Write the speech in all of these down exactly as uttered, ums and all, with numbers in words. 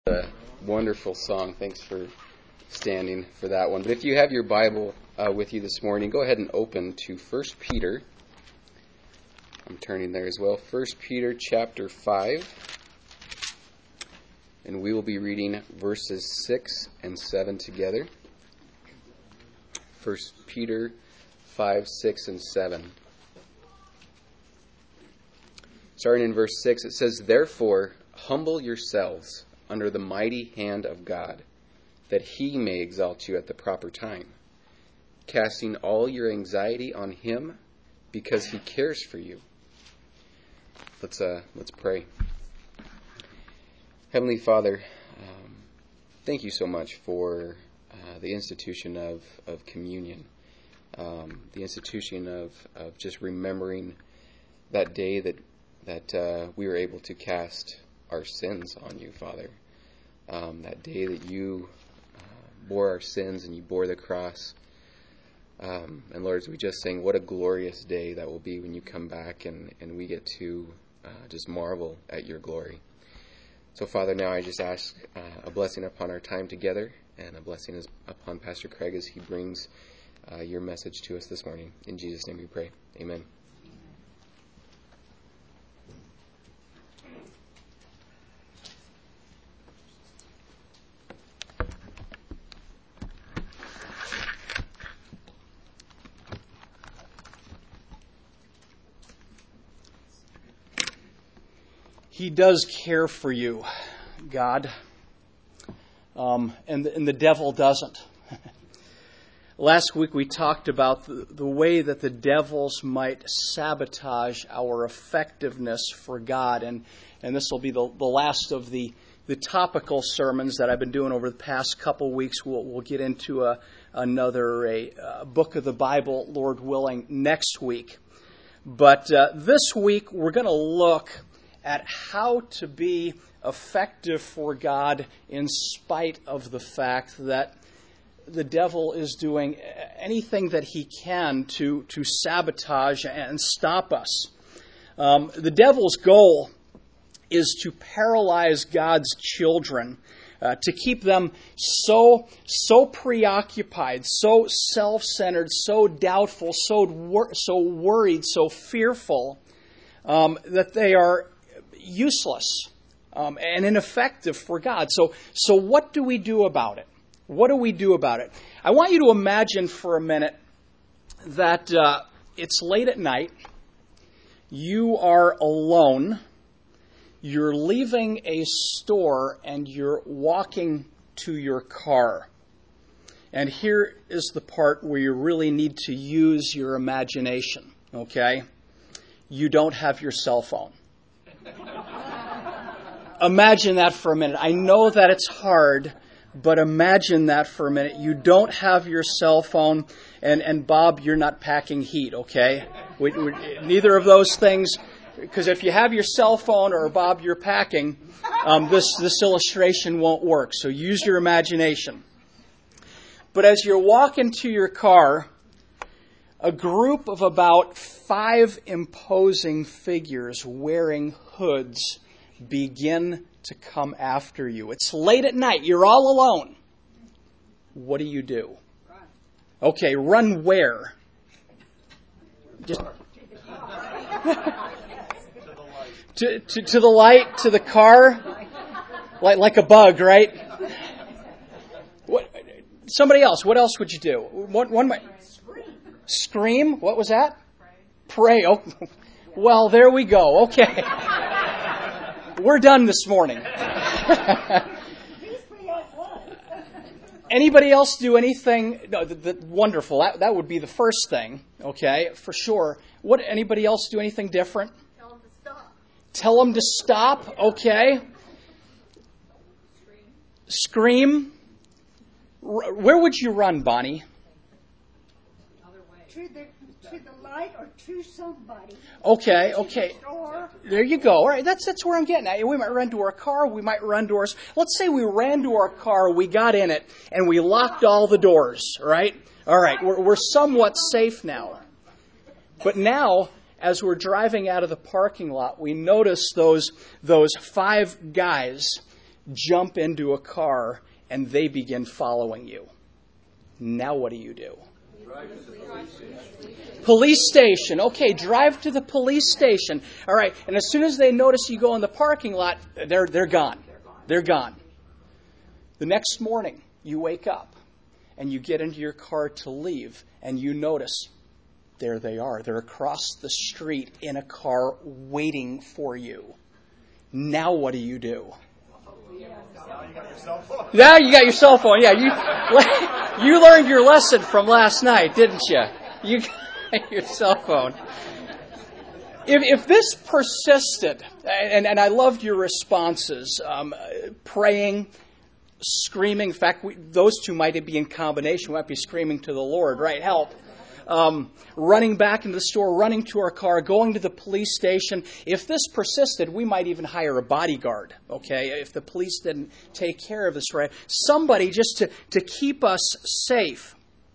A wonderful song. Thanks for standing for that one. But if you have your Bible uh, with you this morning, go ahead and open to First Peter. I'm turning there as well. First Peter chapter five. And we will be reading verses six and seven together. First Peter five, six, and seven. Starting in verse six, it says, "Therefore, humble yourselves under the mighty hand of God, that he may exalt you at the proper time, casting all your anxiety on him, because he cares for you." Let's uh, let's pray. Heavenly Father, um, thank you so much for uh, the institution of, of communion, um, the institution of, of just remembering that day that, that uh, we were able to cast our sins on you, Father. Um, that day that you uh, bore our sins and you bore the cross. Um, and Lord, as we just sang, what a glorious day that will be when you come back and, and we get to uh, just marvel at your glory. So, Father, now I just ask uh, a blessing upon our time together and a blessing is upon Pastor Craig as he brings uh, your message to us this morning. In Jesus' name we pray. Amen. He does care for you, God, um, and, and the devil doesn't. Last week we talked about the, the way that the devils might sabotage our effectiveness for God, and, and this will be the, the last of the, the topical sermons that I've been doing over the past couple weeks. We'll, we'll get into a, another a, a book of the Bible, Lord willing, next week. But uh, this week we're going to look at how to be effective for God in spite of the fact that the devil is doing anything that he can to, to sabotage and stop us. Um, the devil's goal is to paralyze God's children, uh, to keep them so, so preoccupied, so self-centered, so doubtful, so, wor- so worried, so fearful, um, that they are useless um, and ineffective for God. So, so what do we do about it? What do we do about it? I want you to imagine for a minute that uh, it's late at night, you are alone, you're leaving a store, and you're walking to your car. And here is the part where you really need to use your imagination, okay? You don't have your cell phone. Imagine that for a minute. I know that it's hard, but imagine that for a minute. You don't have your cell phone, and, and Bob, you're not packing heat, okay? We, we, neither of those things, because if you have your cell phone or Bob, you're packing, um, this, this illustration won't work. So use your imagination. But as you're walking to your car, a group of about five imposing figures wearing hoods begin to come after you. It's late at night. You're all alone. What do you do? Run. Okay, run where? Just to, to, to the light, to the car, like like a bug, right? What? Somebody else. What else would you do? One, one might scream. What was that? Pray. Pray. Oh, well, there we go. Okay. We're done this morning. Anybody else do anything? No, the, the, wonderful. That, that would be the first thing, okay, for sure. What? Anybody else do anything different? Tell them to stop. Tell them to stop, okay. Scream. Scream. R- where would you run, Bonnie? To the, to the light or to somebody. Okay, okay. Store. There you go. All right, that's that's where I'm getting at. We might run to our car. We might run to our... Let's say we ran to our car, we got in it, and we locked all the doors, right? All right, we're, we're somewhat safe now. But now, as we're driving out of the parking lot, we notice those those five guys jump into a car, and they begin following you. Now what do you do? Police station. Okay, drive to the police station. All right, and as soon as they notice you go in the parking lot, they're they're gone. They're gone. The next morning, you wake up and you get into your car to leave, and you notice there they are. They're across the street in a car waiting for you. Now what do you do? Now you got your cell phone. Yeah, you you learned your lesson from last night, didn't you? You got your cell phone. If, if this persisted, and, and I loved your responses, um, praying, screaming. In fact, we, those two might be in combination. We might be screaming to the Lord, right? Help. Um, running back into the store, running to our car, going to the police station. If this persisted, we might even hire a bodyguard, okay, if the police didn't take care of this, right? Somebody just to, to keep us safe.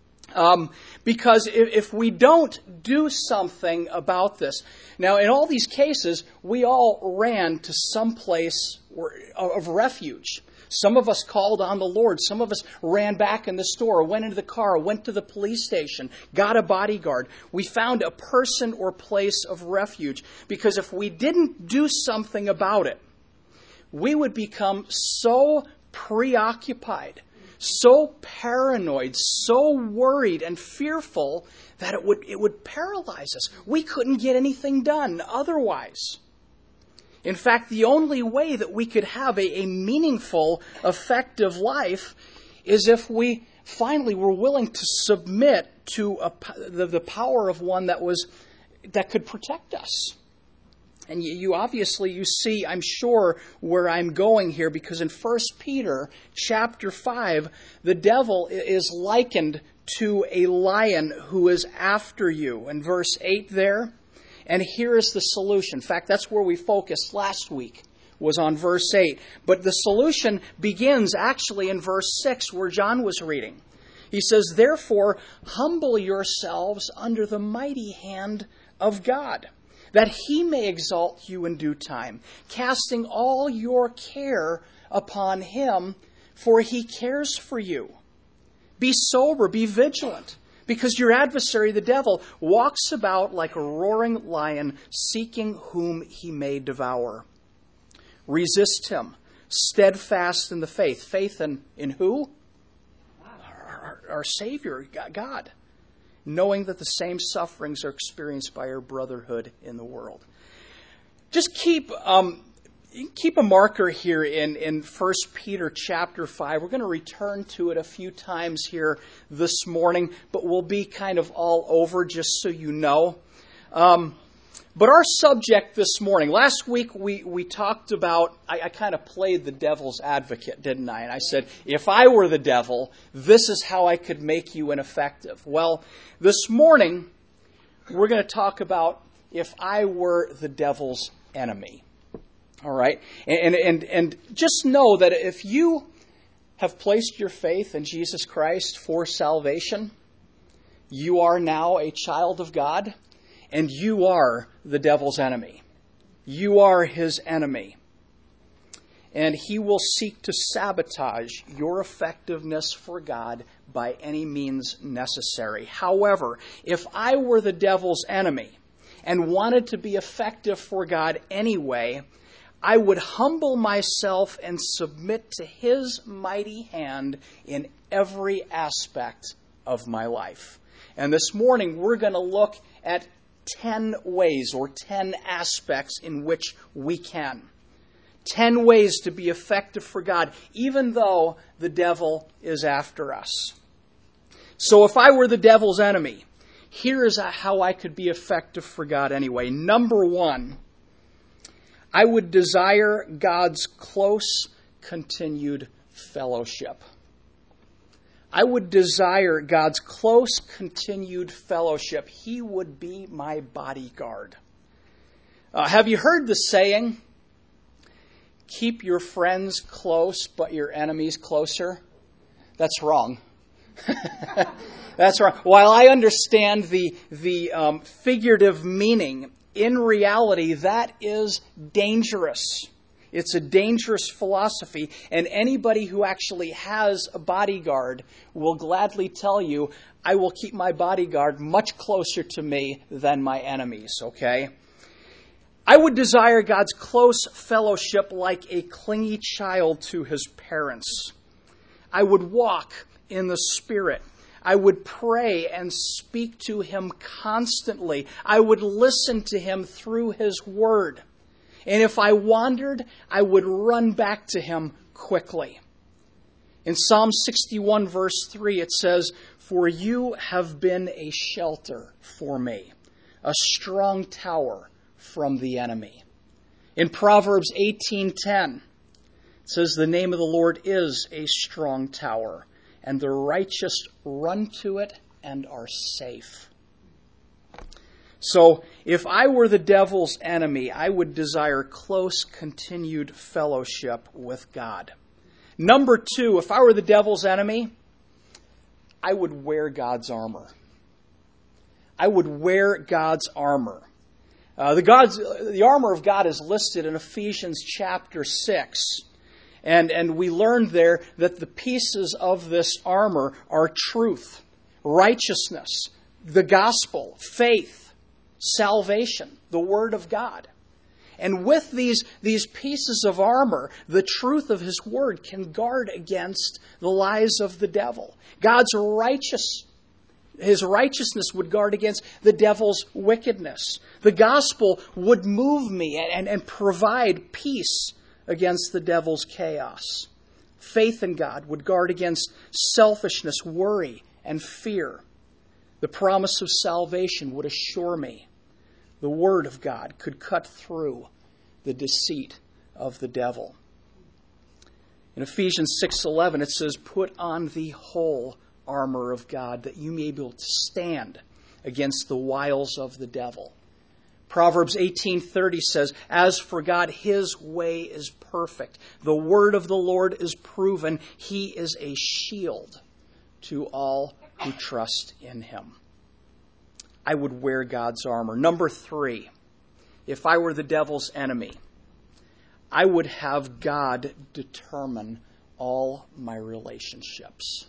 Um, because if, if we don't do something about this, now in all these cases, we all ran to some place of refuge. Some of us called on the Lord. Some of us ran back in the store, went into the car, went to the police station, got a bodyguard. We found a person or place of refuge. Because if we didn't do something about it, we would become so preoccupied, so paranoid, so worried and fearful that it would it would paralyze us. We couldn't get anything done otherwise. In fact, the only way that we could have a, a meaningful, effective life is if we finally were willing to submit to a, the, the power of one that was that could protect us. And you, you obviously, you see, I'm sure, where I'm going here, because in First Peter chapter five, the devil is likened to a lion who is after you. In verse eight there, and here is the solution. In fact, that's where we focused last week, was on verse eight. But the solution begins actually in verse six, where John was reading. He says, "Therefore, humble yourselves under the mighty hand of God, that he may exalt you in due time, casting all your care upon him, for he cares for you. Be sober, be vigilant. Because your adversary, the devil, walks about like a roaring lion, seeking whom he may devour. Resist him, steadfast in the faith." Faith in, in who? Our, our Savior, God. Knowing that the same sufferings are experienced by our brotherhood in the world. Just keep um, keep a marker here in, in First Peter chapter five. We're going to return to it a few times here this morning, but we'll be kind of all over, just so you know. Um, but our subject this morning, last week we, we talked about, I, I kind of played the devil's advocate, didn't I? And I said, if I were the devil, this is how I could make you ineffective. Well, this morning we're going to talk about if I were the devil's enemy. All right? And, and, and just know that if you have placed your faith in Jesus Christ for salvation, you are now a child of God, and you are the devil's enemy. You are his enemy. And he will seek to sabotage your effectiveness for God by any means necessary. However, if I were the devil's enemy and wanted to be effective for God anyway, I would humble myself and submit to his mighty hand in every aspect of my life. And this morning we're going to look at ten ways or ten aspects in which we can. Ten ways to be effective for God, even though the devil is after us. So if I were the devil's enemy, here is how I could be effective for God anyway. Number one, I would desire God's close, continued fellowship. I would desire God's close, continued fellowship. He would be my bodyguard. Uh, have you heard the saying, keep your friends close, but your enemies closer? That's wrong. That's wrong. While I understand the, the um, figurative meaning, in reality, that is dangerous. It's a dangerous philosophy, and anybody who actually has a bodyguard will gladly tell you, I will keep my bodyguard much closer to me than my enemies, okay? I would desire God's close fellowship like a clingy child to his parents. I would walk in the Spirit. I would pray and speak to him constantly. I would listen to him through his word. And if I wandered, I would run back to him quickly. In Psalm sixty-one, verse three, it says, "For you have been a shelter for me, a strong tower from the enemy." In Proverbs eighteen ten, it says, "The name of the Lord is a strong tower, and the righteous run to it and are safe." So, if I were the devil's enemy, I would desire close, continued fellowship with God. Number two, if I were the devil's enemy, I would wear God's armor. I would wear God's armor. Uh, the, God's, the armor of God is listed in Ephesians chapter six. And, and we learned there that the pieces of this armor are truth, righteousness, the gospel, faith, salvation, the Word of God. And with these, these pieces of armor, the truth of His Word can guard against the lies of the devil. God's righteous, His righteousness would guard against the devil's wickedness. The gospel would move me and, and, and provide peace against the devil's chaos. Faith in God would guard against selfishness, worry, and fear. The promise of salvation would assure me. The Word of God could cut through the deceit of the devil. In Ephesians six eleven, it says, "Put on the whole armor of God, that you may be able to stand against the wiles of the devil." Proverbs eighteen thirty says, "As for God, His way is perfect. The word of the Lord is proven. He is a shield to all who trust in Him." I would wear God's armor. Number three, if I were the devil's enemy, I would have God determine all my relationships.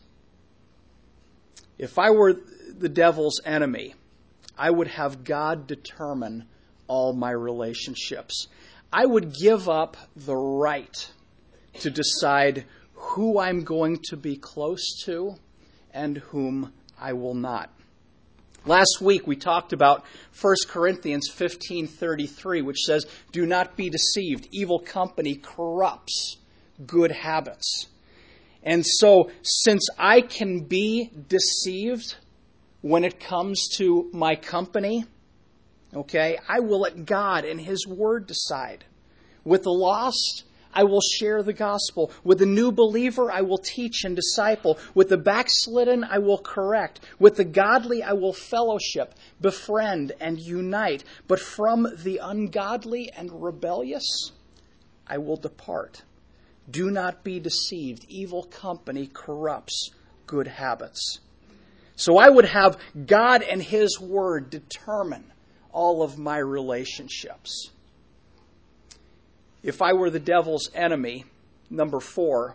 If I were the devil's enemy, I would have God determine all my relationships. I would give up the right to decide who I'm going to be close to and whom I will not. Last week we talked about First Corinthians fifteen thirty-three, which says, "Do not be deceived. Evil company corrupts good habits." And so, since I can be deceived when it comes to my company, okay, I will let God and His Word decide. With the lost, I will share the gospel. With the new believer, I will teach and disciple. With the backslidden, I will correct. With the godly, I will fellowship, befriend, and unite. But from the ungodly and rebellious, I will depart. Do not be deceived. Evil company corrupts good habits. So I would have God and His Word determine all of my relationships. If I were the devil's enemy, number four,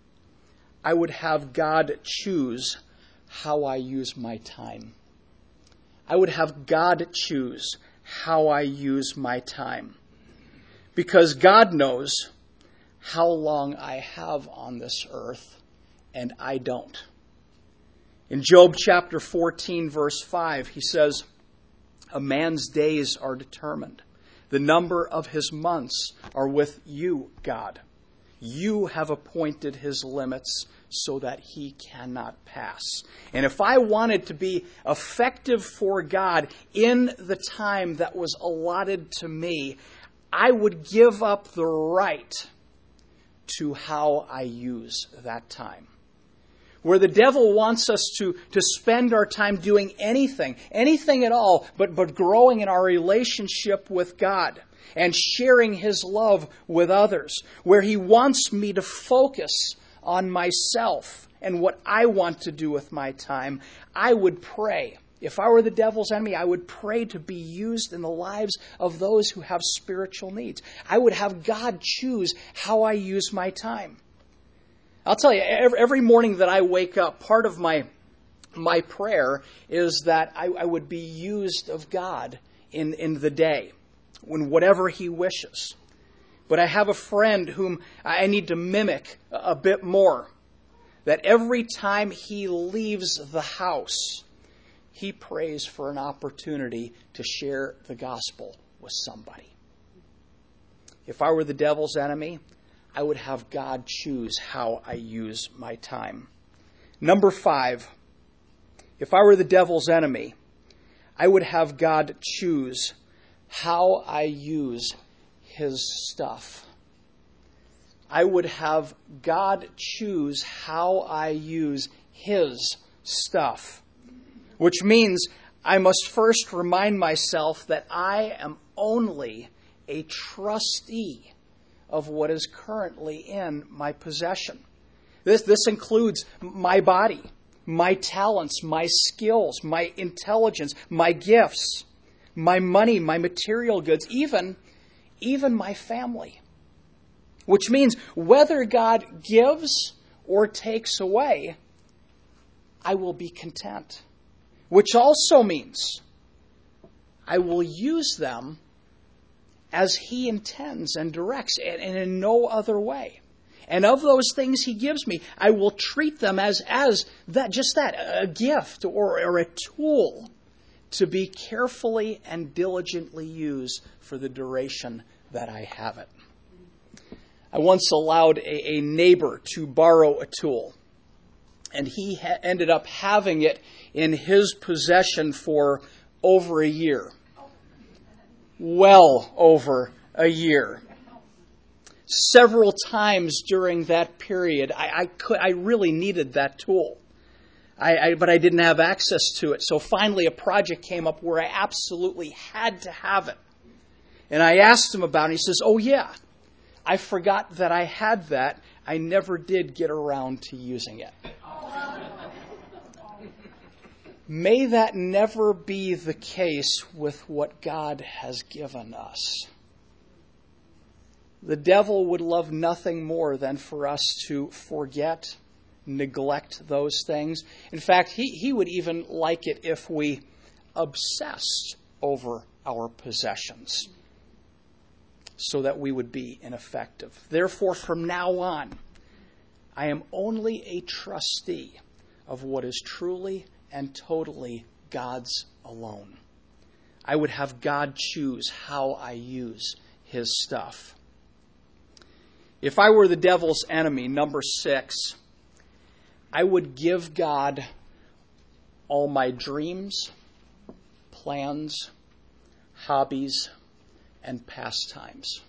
I would have God choose how I use my time. I would have God choose how I use my time. Because God knows how long I have on this earth, and I don't. In Job chapter fourteen, verse five, he says, "A man's days are determined. The number of his months are with you, God. You have appointed his limits so that he cannot pass." And if I wanted to be effective for God in the time that was allotted to me, I would give up the right to how I use that time. Where the devil wants us to, to spend our time doing anything, anything at all, but, but growing in our relationship with God and sharing His love with others. Where he wants me to focus on myself and what I want to do with my time, I would pray If I were the devil's enemy, I would pray to be used in the lives of those who have spiritual needs. I would have God choose how I use my time. I'll tell you, every morning that I wake up, part of my my prayer is that I, I would be used of God in, in the day, when whatever He wishes. But I have a friend whom I need to mimic a bit more. That every time he leaves the house, he prays for an opportunity to share the gospel with somebody. If I were the devil's enemy, I would have God choose how I use my time. Number five, if I were the devil's enemy, I would have God choose how I use His stuff. I would have God choose how I use His stuff. Which means I must first remind myself that I am only a trustee of what is currently in my possession. This, this includes my body, my talents, my skills, my intelligence, my gifts, my money, my material goods, even, even my family. Which means whether God gives or takes away, I will be content. Which also means I will use them as He intends and directs, and in no other way. And of those things He gives me, I will treat them as, as that, just that, a gift or, or a tool to be carefully and diligently used for the duration that I have it. I once allowed a, a neighbor to borrow a tool, and he ha- ended up having it in his possession for over a year. Well over a year. Several times during that period, I, I could, I really needed that tool. I, I, but I didn't have access to it. So finally a project came up where I absolutely had to have it. And I asked him about it, and he says, oh yeah, I forgot that I had that. I never did get around to using it. May that never be the case with what God has given us. The devil would love nothing more than for us to forget, neglect those things. In fact, he, he would even like it if we obsessed over our possessions so that we would be ineffective. Therefore, from now on, I am only a trustee of what is truly and totally God's alone. I would have God choose how I use His stuff. If I were the devil's enemy, number six, I would give God all my dreams, plans, hobbies, and pastimes.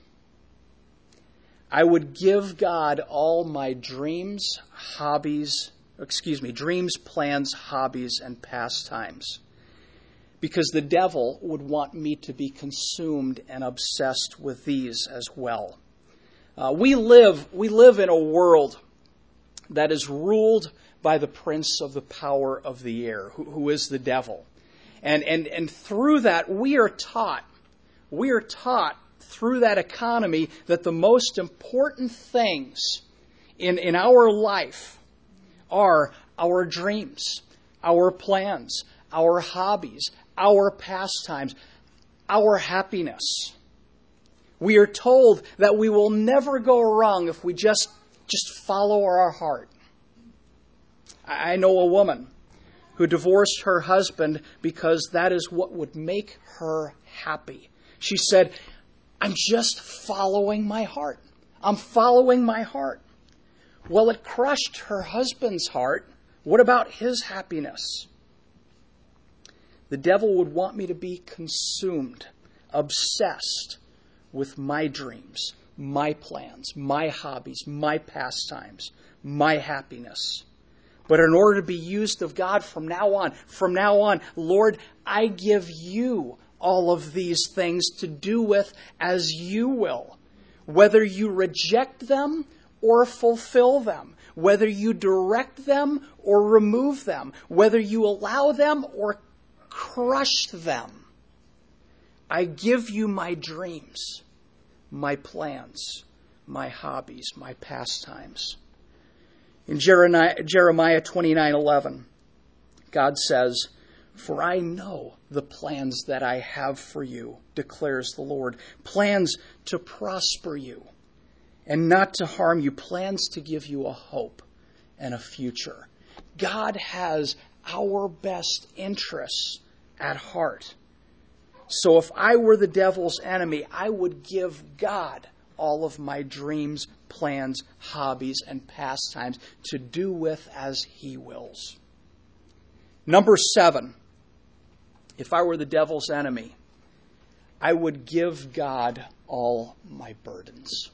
I would give God all my dreams, hobbies, excuse me, dreams, plans, hobbies, and pastimes. Because the devil would want me to be consumed and obsessed with these as well. Uh, we live, we live in a world that is ruled by the prince of the power of the air, who, who is the devil. And, and, and through that, we are taught, we are taught through that economy that the most important things in, in our life are our dreams, our plans, our hobbies, our pastimes, our happiness. We are told that we will never go wrong if we just, just follow our heart. I know a woman who divorced her husband because that is what would make her happy. She said, I'm just following my heart. I'm following my heart. Well, it crushed her husband's heart. What about his happiness? The devil would want me to be consumed, obsessed with my dreams, my plans, my hobbies, my pastimes, my happiness. But in order to be used of God from now on, from now on, Lord, I give you all of these things to do with as you will. Whether you reject them or fulfill them, whether you direct them or remove them, whether you allow them or crush them. I give you my dreams, my plans, my hobbies, my pastimes. In Jeremiah twenty-nine eleven, God says, "For I know the plans that I have for you, declares the Lord, plans to prosper you and not to harm you, plans to give you a hope and a future." God has our best interests at heart. So if I were the devil's enemy, I would give God all of my dreams, plans, hobbies, and pastimes to do with as he wills. Number seven, if I were the devil's enemy, I would give God all my burdens.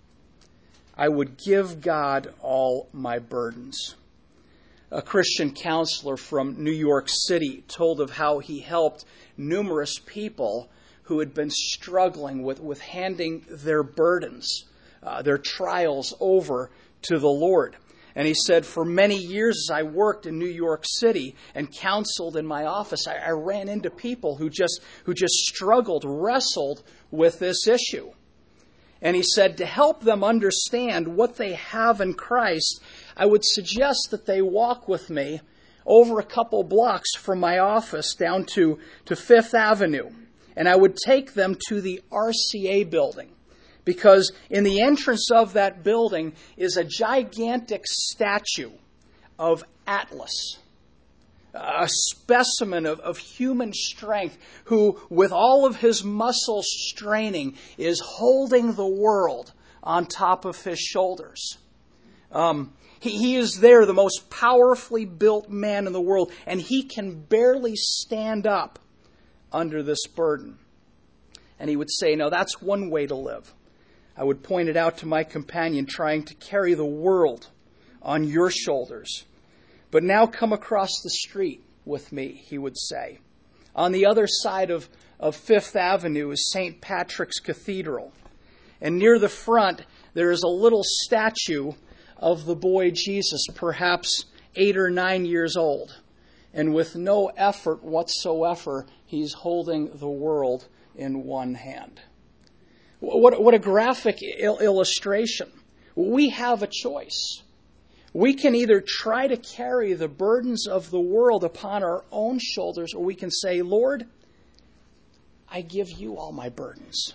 I would give God all my burdens. A Christian counselor from New York City told of how he helped numerous people who had been struggling with, with handing their burdens, uh, their trials over to the Lord. And he said, for many years as I worked in New York City and counseled in my office, I, I ran into people who just who just struggled, wrestled with this issue. And he said, to help them understand what they have in Christ, I would suggest that they walk with me over a couple blocks from my office down to, to Fifth Avenue. And I would take them to the R C A building. Because in the entrance of that building is a gigantic statue of Atlas, a specimen of, of human strength who, with all of his muscles straining, is holding the world on top of his shoulders. Um, he, he is there, the most powerfully built man in the world, and he can barely stand up under this burden. And he would say, no, that's one way to live. I would point it out to my companion, trying to carry the world on your shoulders. But now come across the street with me, he would say. On the other side of, of Fifth Avenue is Saint Patrick's Cathedral. And near the front, there is a little statue of the boy Jesus, perhaps eight or nine years old. And with no effort whatsoever, he's holding the world in one hand. What, what a graphic il- illustration. We have a choice. We can either try to carry the burdens of the world upon our own shoulders, or we can say, Lord, I give you all my burdens.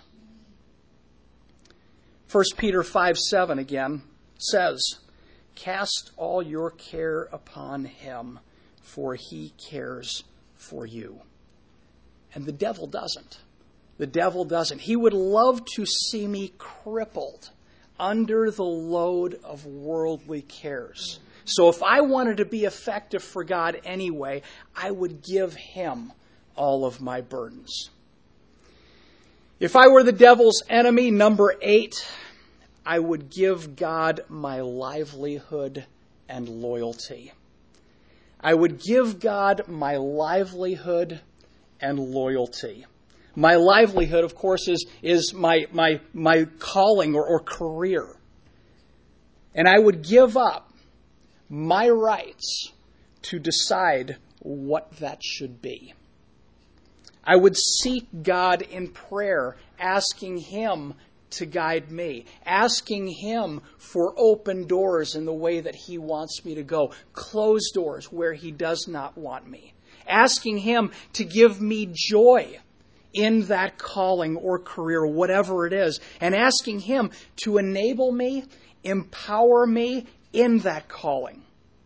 First Peter five seven again says, cast all your care upon him, for he cares for you. And the devil doesn't. The devil doesn't. He would love to see me crippled under the load of worldly cares. So if I wanted to be effective for God anyway, I would give him all of my burdens. If I were the devil's enemy, number eight, I would give God my livelihood and loyalty. I would give God my livelihood and loyalty. My livelihood, of course, is, is my, my, my calling or, or career. And I would give up my rights to decide what that should be. I would seek God in prayer, asking him to guide me, asking him for open doors in the way that he wants me to go, closed doors where he does not want me, asking him to give me joy in that calling or career, whatever it is, and asking him to enable me, empower me in that calling.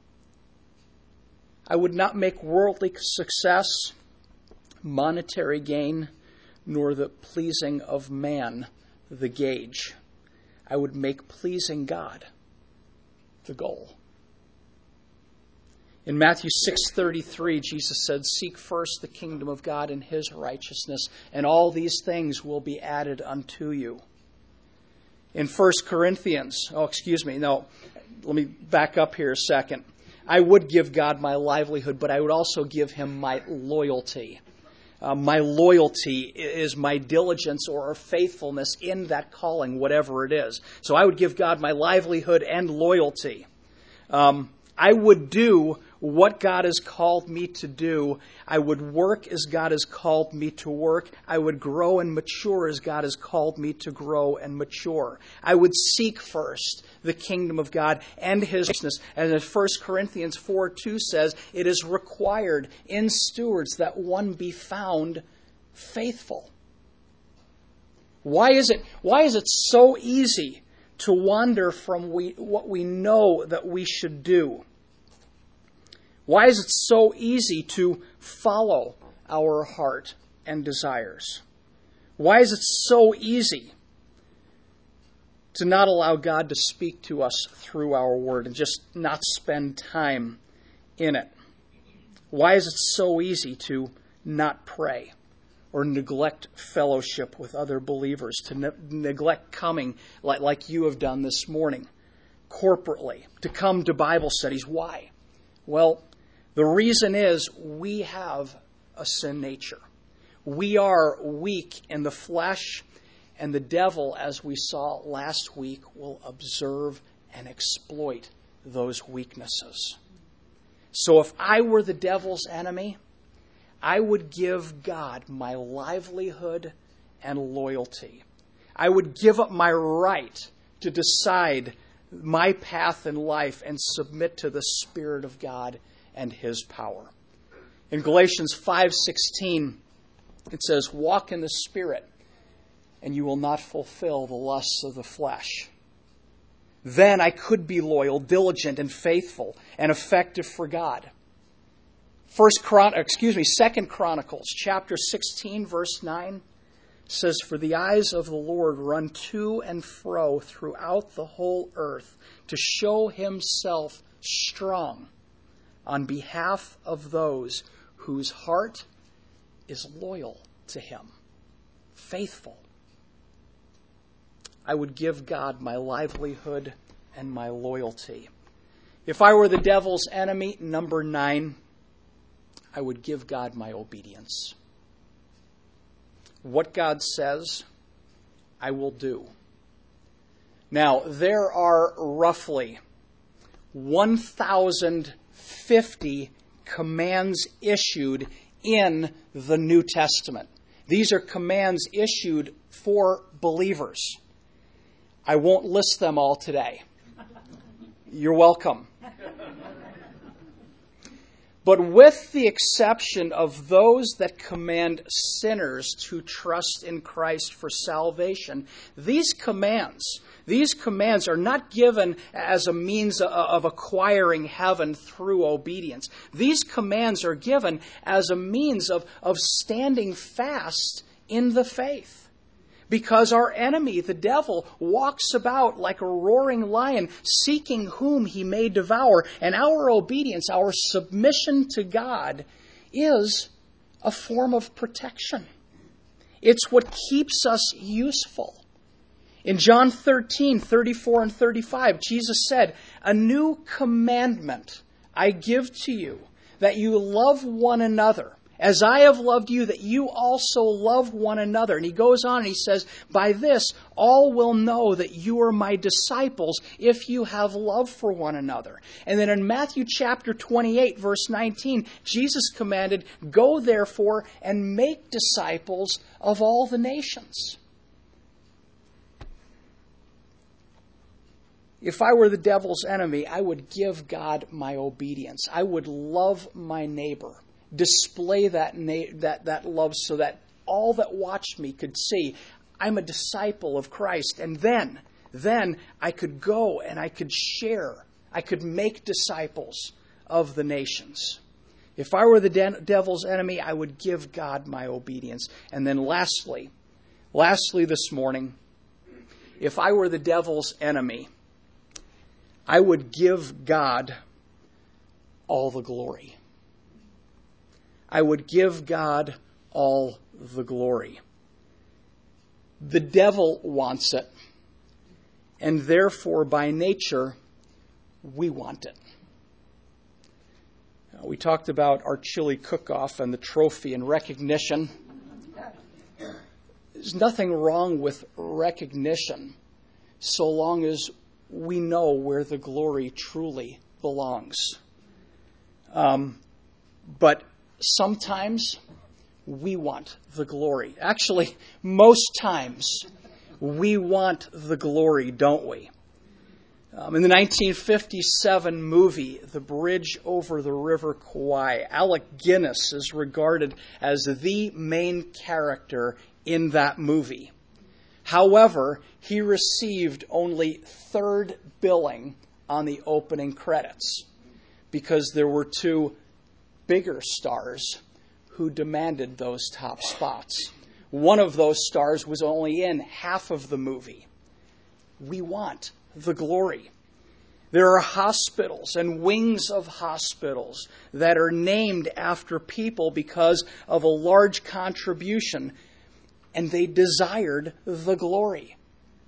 I would not make worldly success, monetary gain, nor the pleasing of man the gauge. I would make pleasing God the goal. In Matthew six thirty-three, Jesus said, seek first the kingdom of God and his righteousness, and all these things will be added unto you. In First Corinthians, oh, excuse me, no, let me back up here a second. I would give God my livelihood, but I would also give him my loyalty. Uh, my loyalty is my diligence or faithfulness in that calling, whatever it is. So I would give God my livelihood and loyalty. Um, I would do what God has called me to do. I would work as God has called me to work. I would grow and mature as God has called me to grow and mature. I would seek first the kingdom of God and His righteousness. And as First Corinthians four two says, it is required in stewards that one be found faithful. Why is it, why is it so easy to wander from we, what we know that we should do? Why is it so easy to follow our heart and desires? Why is it so easy to not allow God to speak to us through our word and just not spend time in it? Why is it so easy to not pray or neglect fellowship with other believers, to ne- neglect coming like, like you have done this morning, corporately, to come to Bible studies? Why? Well, the reason is we have a sin nature. We are weak in the flesh, and the devil, as we saw last week, will observe and exploit those weaknesses. So if I were the devil's enemy, I would give God my livelihood and loyalty. I would give up my right to decide my path in life and submit to the Spirit of God and His power. In Galatians five sixteen, it says, walk in the Spirit, and you will not fulfill the lusts of the flesh. Then I could be loyal, diligent, and faithful, and effective for God. First Chron- excuse me, Second Chronicles, chapter sixteen, verse nine, says, for the eyes of the Lord run to and fro throughout the whole earth to show Himself strong on behalf of those whose heart is loyal to Him, faithful. I would give God my livelihood and my loyalty. If I were the devil's enemy, number nine, I would give God my obedience. What God says, I will do. Now, there are roughly one thousand fifty commands issued in the New Testament. These are commands issued for believers. I won't list them all today. You're welcome. But with the exception of those that command sinners to trust in Christ for salvation, these commands, these commands are not given as a means of acquiring heaven through obedience. These commands are given as a means of, of standing fast in the faith. Because our enemy, the devil, walks about like a roaring lion, seeking whom he may devour. And our obedience, our submission to God, is a form of protection. It's what keeps us useful. In John thirteen, thirty-four and thirty-five, Jesus said, a new commandment I give to you, that you love one another. As I have loved you, that you also love one another. And he goes on and he says, by this all will know that you are my disciples if you have love for one another. And then in Matthew chapter twenty-eight, verse nineteen, Jesus commanded, go therefore and make disciples of all the nations. If I were the devil's enemy, I would give God my obedience. I would love my neighbor. Display that, na- that that love so that all that watched me could see I'm a disciple of Christ. And then, then I could go and I could share. I could make disciples of the nations. If I were the de- devil's enemy, I would give God my obedience. And then lastly, lastly this morning, if I were the devil's enemy, I would give God all the glory. I would give God all the glory. The devil wants it, and therefore, by nature, we want it. We talked about our chili cook-off and the trophy and recognition. There's nothing wrong with recognition so long as we know where the glory truly belongs. Um, but sometimes we want the glory. Actually, most times we want the glory, don't we? Um, in the nineteen fifty-seven movie, The Bridge Over the River Kwai, Alec Guinness is regarded as the main character in that movie. However, he received only third billing on the opening credits because there were two bigger stars who demanded those top spots. One of those stars was only in half of the movie. We want the glory. There are hospitals and wings of hospitals that are named after people because of a large contribution, and they desired the glory.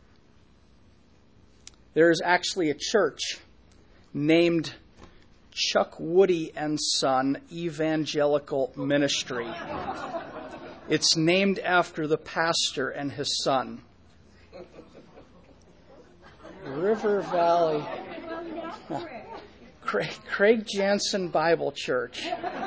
There is actually a church named Chuck Woody and Son Evangelical Ministry. It's named after the pastor and his son. River Valley. Craig, Craig Jansen Bible Church.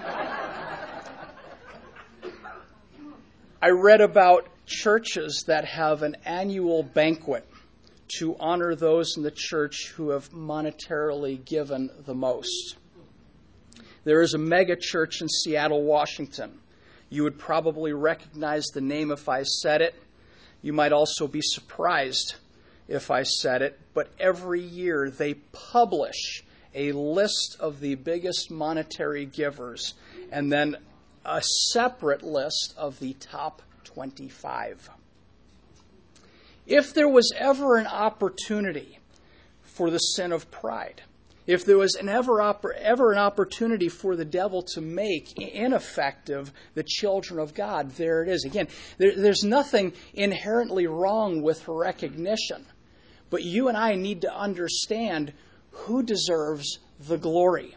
I read about churches that have an annual banquet to honor those in the church who have monetarily given the most. There is a mega church in Seattle, Washington. You would probably recognize the name if I said it. You might also be surprised if I said it, but every year they publish a list of the biggest monetary givers and then a separate list of the top twenty-five. If there was ever an opportunity for the sin of pride, if there was an ever, oppor- ever an opportunity for the devil to make ineffective the children of God, there it is. Again, there, there's nothing inherently wrong with recognition, but you and I need to understand who deserves the glory.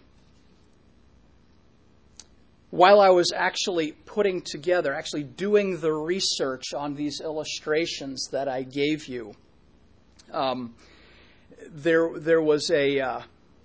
While I was actually putting together, actually doing the research on these illustrations that I gave you, um, there there was a... Uh,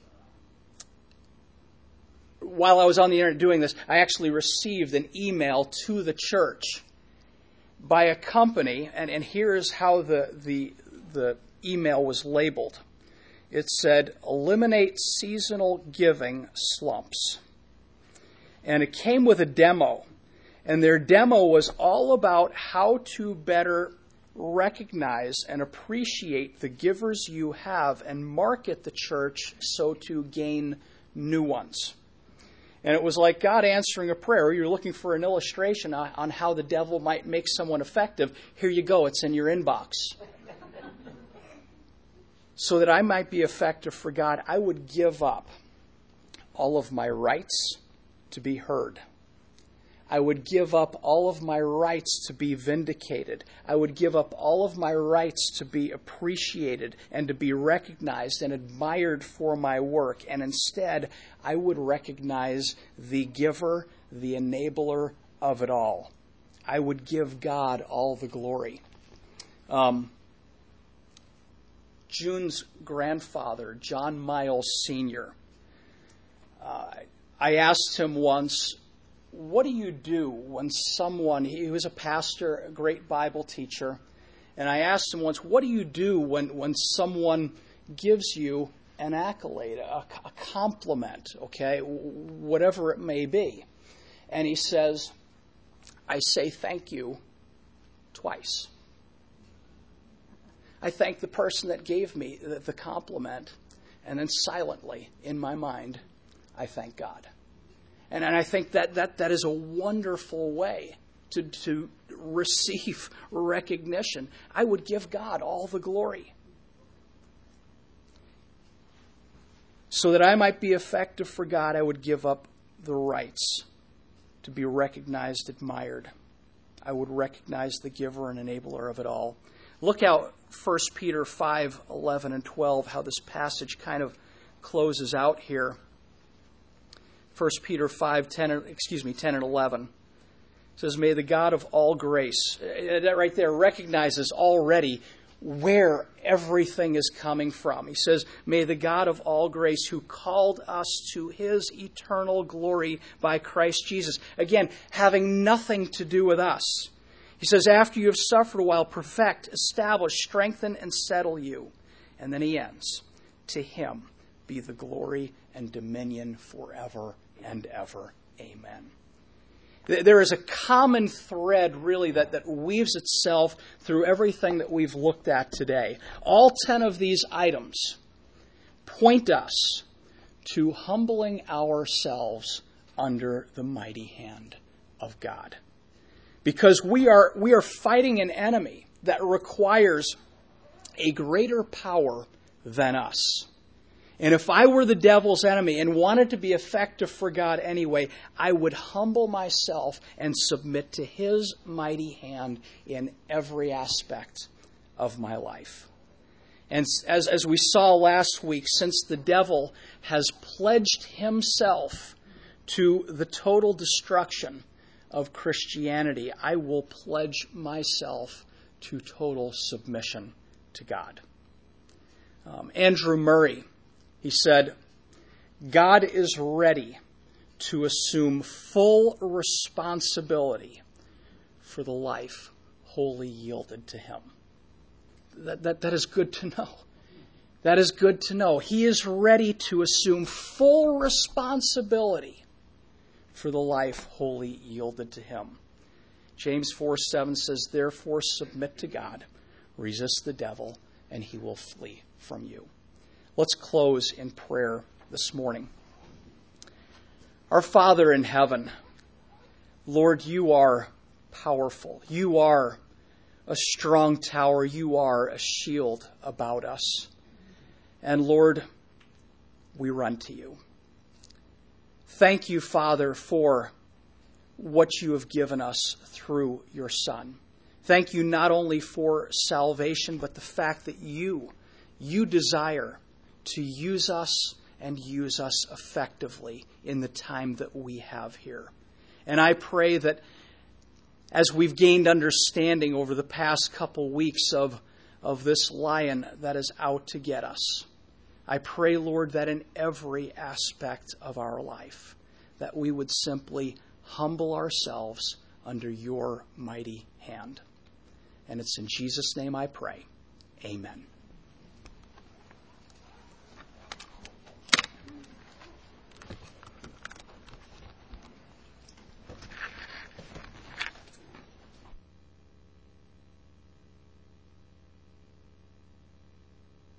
while I was on the internet doing this, I actually received an email to the church by a company, and, and here's how the, the the email was labeled. It said, "Eliminate seasonal giving slumps." And it came with a demo. And their demo was all about how to better recognize and appreciate the givers you have and market the church so to gain new ones. And it was like God answering a prayer. You're looking for an illustration on how the devil might make someone effective. Here you go. It's in your inbox. So that I might be effective for God, I would give up all of my rights to be heard. I would give up all of my rights to be vindicated. I would give up all of my rights to be appreciated and to be recognized and admired for my work. And instead, I would recognize the giver, the enabler of it all. I would give God all the glory. Um, June's grandfather, John Miles Senior, uh, I asked him once, what do you do when someone, he was a pastor, a great Bible teacher, and I asked him once, what do you do when, when someone gives you an accolade, a, a compliment, okay, whatever it may be? And he says, I say thank you twice. I thank the person that gave me the, the compliment, and then silently, in my mind, I thank God. And, and I think that, that that is a wonderful way to, to receive recognition. I would give God all the glory. So that I might be effective for God, I would give up the rights to be recognized, admired. I would recognize the giver and enabler of it all. Look out First Peter five, eleven, and twelve, how this passage kind of closes out here. First Peter five, ten, excuse me, ten and eleven. It says, may the God of all grace, that right there recognizes already where everything is coming from. He says, may the God of all grace, who called us to his eternal glory by Christ Jesus, again, having nothing to do with us. He says, after you have suffered a while, perfect, establish, strengthen, and settle you. And then he ends, to him be the glory and dominion forever and ever. Amen. There is a common thread, really, that, that weaves itself through everything that we've looked at today. All ten of these items point us to humbling ourselves under the mighty hand of God. Because we are, we are fighting an enemy that requires a greater power than us. And if I were the devil's enemy and wanted to be effective for God anyway, I would humble myself and submit to his mighty hand in every aspect of my life. And as, as we saw last week, since the devil has pledged himself to the total destruction of Christianity, I will pledge myself to total submission to God. Um, Andrew Murray, he said, God is ready to assume full responsibility for the life wholly yielded to him. That, that, that is good to know. That is good to know. He is ready to assume full responsibility for the life wholly yielded to him. James four seven says, therefore submit to God, resist the devil, and he will flee from you. Let's close in prayer this morning. Our Father in heaven, Lord, you are powerful. You are a strong tower. You are a shield about us. And Lord, we run to you. Thank you, Father, for what you have given us through your Son. Thank you not only for salvation, but the fact that you, you desire to use us and use us effectively in the time that we have here. And I pray that as we've gained understanding over the past couple weeks of, of this lion that is out to get us, I pray, Lord, that in every aspect of our life, that we would simply humble ourselves under your mighty hand. And it's in Jesus' name I pray. Amen.